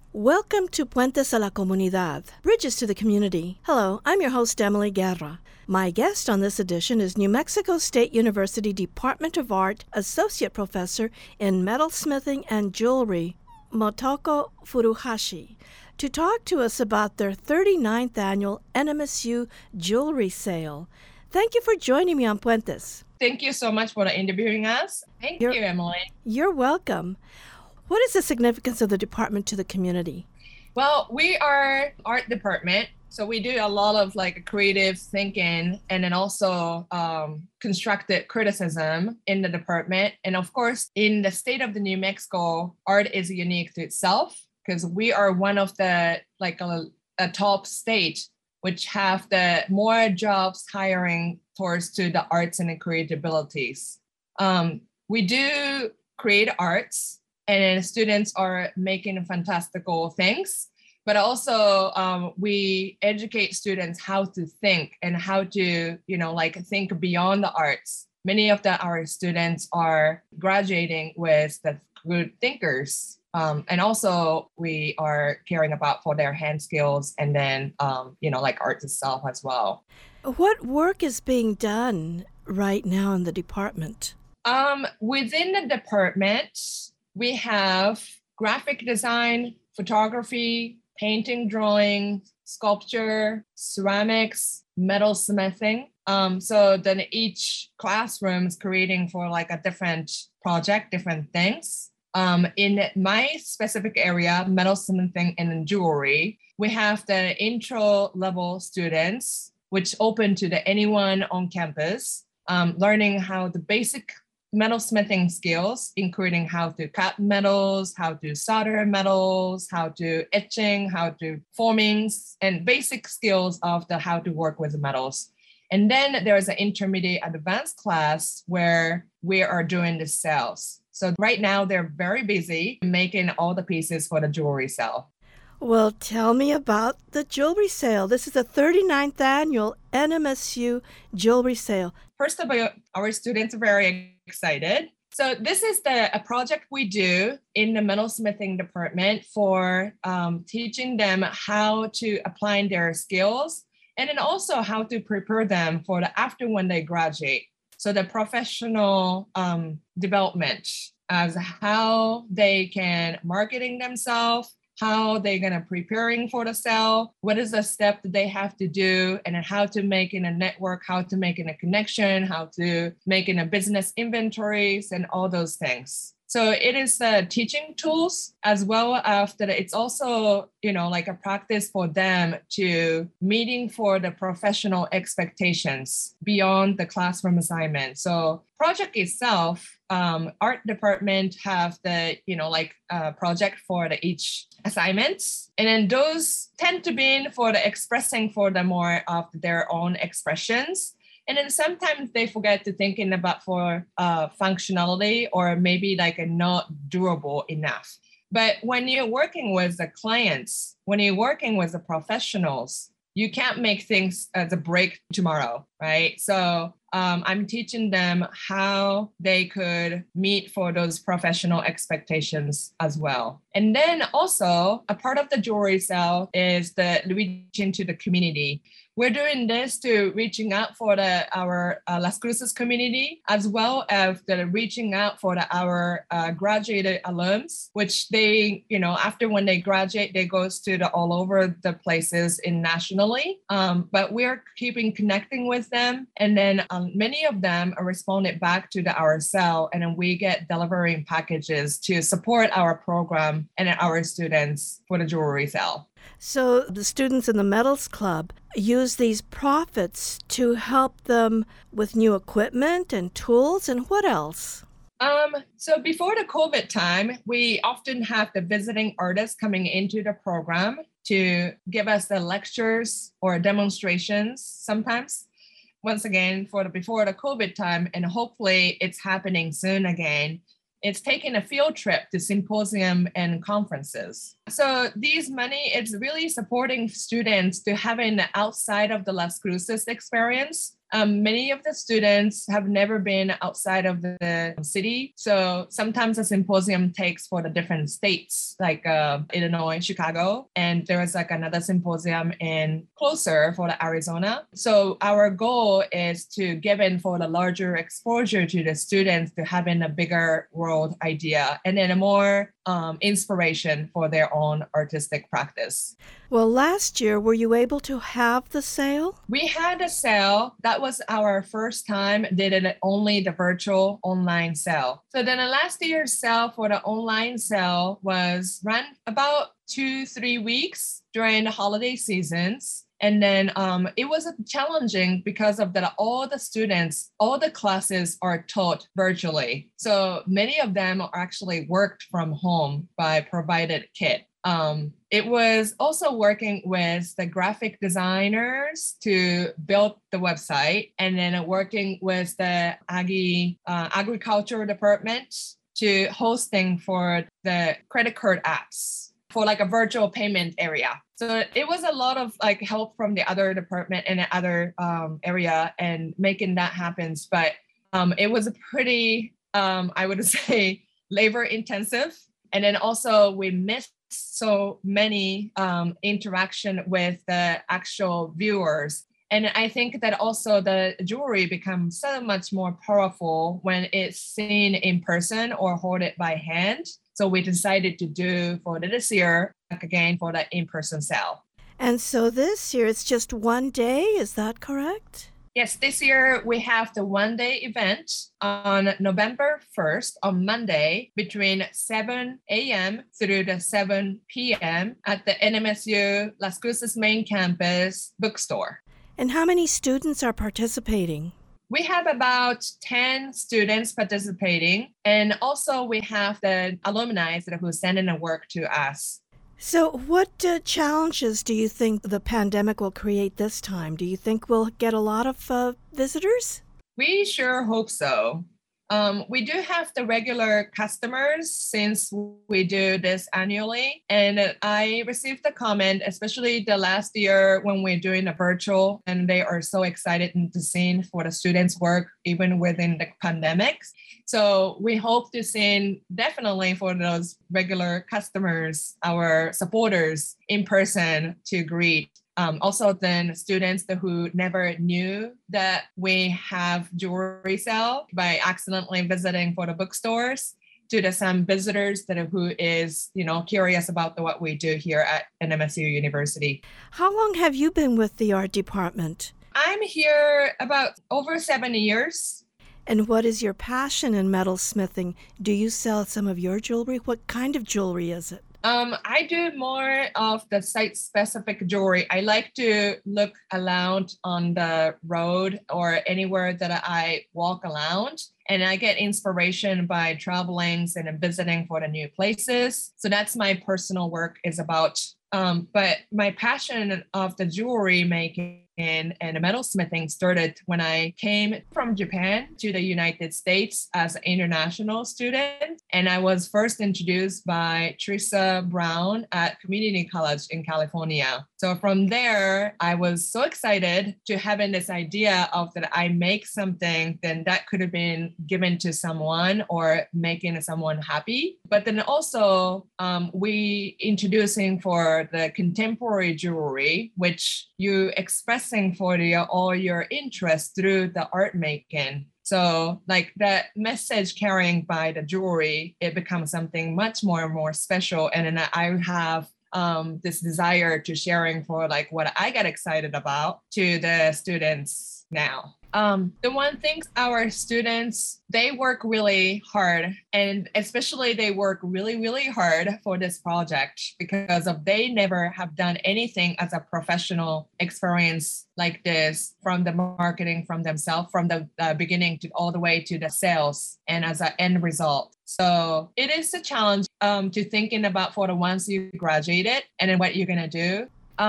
Welcome to Puentes a la Comunidad, Bridges to the Community. Hello, I'm your host, Emily Guerra. My guest on this edition is New Mexico State University Department of Art Associate Professor in Metalsmithing and Jewelry, Motoko Furuhashi, to talk to us about their 39th annual NMSU Jewelry Sale. Thank you for joining me on Puentes. Thank you so much for interviewing us. Thank you, Emily. You're welcome. What is the significance of the department to the community? Well, we are art department, so we do a lot of creative thinking and then also constructive criticism in the department. And of course, in the state of the New Mexico, art is unique to itself because we are one of the a top state which have the more jobs hiring towards to the arts and the creative abilities. We do create arts. And students are making fantastical things, but also we educate students how to think and how to, think beyond the arts. Many of our students are graduating with the good thinkers. And also we are caring about for their hand skills and then, art itself as well. What work is being done right now in the department? Within the department, we have graphic design, photography, painting, drawing, sculpture, ceramics, metalsmithing. So then each classroom is creating for a different project, different things. In my specific area, metalsmithing and jewelry, we have the intro level students, which open to anyone on campus, learning how the basic metalsmithing skills, including how to cut metals, how to solder metals, how to etching, how to formings, and basic skills of how to work with metals. And then there's an intermediate advanced class where we are doing the sales. So right now they're very busy making all the pieces for the jewelry sale. Well, tell me about the jewelry sale. This is the 39th annual NMSU Jewelry Sale. First of all, our students are very excited. So this is a project we do in the metalsmithing department for teaching them how to apply their skills and then also how to prepare them for after when they graduate. So the professional development as how they can marketing themselves, how they're going to preparing for the sale, what is the step that they have to do, and then how to make in a network, how to make in a connection, how to make in a business inventories and all those things. So it is teaching tools as well as that it's also, a practice for them to meeting for the professional expectations beyond the classroom assignment. So project itself, art department have the, project for each assignments. And then those tend to be for the expressing for the more of their own expressions. And then sometimes they forget to thinking about for functionality or maybe not durable enough. But when you're working with the clients, when you're working with the professionals, you can't make things as a break tomorrow, right? So I'm teaching them how they could meet for those professional expectations as well. And then also a part of the jewelry sale is the reaching to the community. We're doing this to reaching out for our Las Cruces community, as well as the reaching out for our graduated alums, which they, after when they graduate, they goes to all over the places nationally. But we're keeping connecting with them. And then many of them are responded back to our cell, and then we get delivering packages to support our program and our students for the jewelry sale. So the students in the Metals Club use these profits to help them with new equipment and tools, and what else? So before the COVID time, we often have the visiting artists coming into the program to give us the lectures or demonstrations sometimes. Once again, before the COVID time, and hopefully it's happening soon again, it's taking a field trip to symposium and conferences. So these money, it's really supporting students to having outside of the Las Cruces experience Many of the students have never been outside of the city. So sometimes a symposium takes for the different states, like Illinois, Chicago, and there is like another symposium in closer for the Arizona. So our goal is to give in for the larger exposure to the students to having a bigger world idea and then a more inspiration for their own artistic practice. Well, last year, were you able to have the sale? We had a sale. That was our first time did it only the virtual online sale. So then the last year's sale for the online sale was run about 2-3 weeks during the holiday seasons. And then it was challenging because of that all the students, all the classes are taught virtually. So many of them are actually worked from home by provided kit. It was also working with the graphic designers to build the website and then working with the agriculture department to hosting for the credit card apps for like a virtual payment area. So it was a lot of like help from the other department and the other area and making that happen. But it was a pretty, I would say, labor intensive. And then also we missed so many interaction with the actual viewers. And I think that also the jewelry becomes so much more powerful when it's seen in person or holded by hand. So we decided to do for this year, again, for the in-person sale. And so this year it's just one day, is that correct? Yes, this year we have the one-day event on November 1st, on Monday, between 7 a.m. through the 7 p.m. at the NMSU Las Cruces main campus bookstore. And how many students are participating? We have about 10 students participating, and also we have the alumni who are sending the work to us. So what challenges do you think the pandemic will create this time? Do you think we'll get a lot of visitors? We sure hope so. We do have the regular customers since we do this annually. And I received the comment, especially the last year when we're doing a virtual, and they are so excited to see for the students' work, even within the pandemics. So we hope to see definitely for those regular customers, our supporters in person to greet. Also, then students who never knew that we have jewelry sale by accidentally visiting for the bookstores, to some visitors who is curious about what we do here at NMSU University. How long have you been with the art department? I'm here about over 7 years. And what is your passion in metalsmithing? Do you sell some of your jewelry? What kind of jewelry is it? I do more of the site-specific jewelry. I like to look around on the road or anywhere that I walk around, and I get inspiration by traveling and visiting for the new places. So that's my personal work is about. But my passion of the jewelry making and the metalsmithing started when I came from Japan to the United States as an international student. And I was first introduced by Teresa Brown at Community College in California. So from there, I was so excited to having this idea of that I make something then that could have been given to someone or making someone happy. But then also we introducing for the contemporary jewelry, which you expressing for all your interest through the art making. So like that message carrying by the jewelry, it becomes something much more and more special. And then I have this desire to sharing for like what I get excited about to the students now. The one thing our students, they work really hard, and especially they work really, really hard for this project because of they never have done anything as a professional experience like this, from the marketing from themselves, from the beginning to all the way to the sales and as an end result. So it is a challenge to thinking about for the ones you graduated and then what you're gonna do.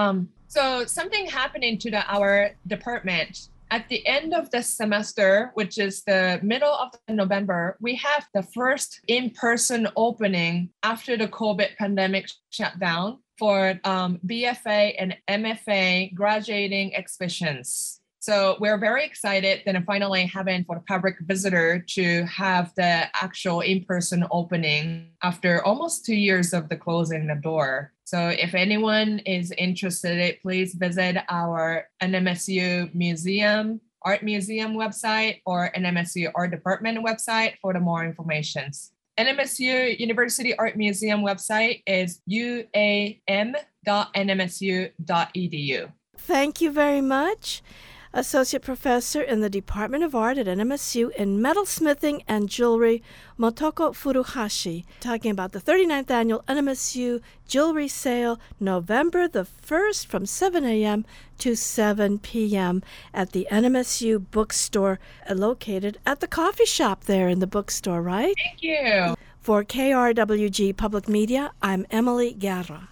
So something happening to our department. At the end of the semester, which is the middle of November, we have the first in-person opening after the COVID pandemic shut down for BFA and MFA graduating exhibitions. So we're very excited then finally having for the public visitor to have the actual in-person opening after almost 2 years of the closing the door. So if anyone is interested, please visit our NMSU Museum, Art Museum website or NMSU Art Department website for the more information. NMSU University Art Museum website is uam.nmsu.edu. Thank you very much. Associate Professor in the Department of Art at NMSU in Metalsmithing and Jewelry, Motoko Furuhashi, talking about the 39th Annual NMSU Jewelry Sale, November the 1st from 7 a.m. to 7 p.m. at the NMSU bookstore, located at the coffee shop there in the bookstore, right? Thank you. For KRWG Public Media, I'm Emily Guerra.